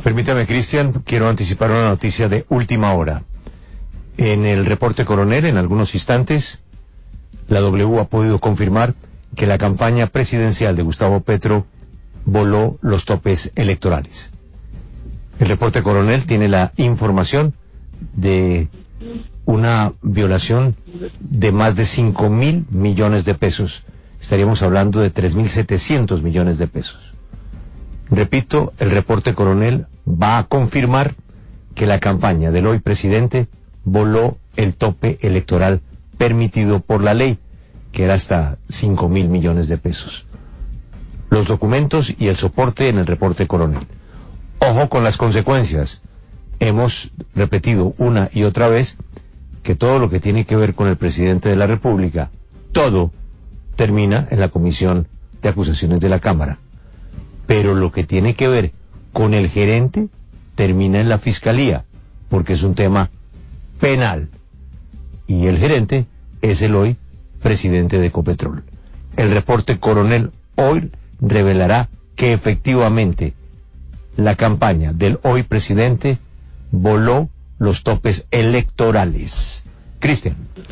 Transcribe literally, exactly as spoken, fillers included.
Permítame, Cristian, quiero anticipar una noticia de última hora. En el reporte Coronel, en algunos instantes, la W ha podido confirmar que la campaña presidencial de Gustavo Petro voló los topes electorales. El reporte Coronel tiene la información de una violación de más de cinco mil millones de pesos. Estaríamos hablando de tres mil setecientos millones de pesos. Repito, el reporte Coronel va a confirmar que la campaña del hoy presidente voló el tope electoral permitido por la ley, que era hasta cinco mil millones de pesos. Los documentos y el soporte en el reporte Coronel. Ojo con las consecuencias. Hemos repetido una y otra vez que todo lo que tiene que ver con el presidente de la República, todo termina en la Comisión de Acusaciones de la Cámara. Pero lo que tiene que ver con el gerente termina en la Fiscalía, porque es un tema penal. Y el gerente es el hoy presidente de Ecopetrol. El reporte Coronel hoy revelará que efectivamente la campaña del hoy presidente voló los topes electorales. Cristian.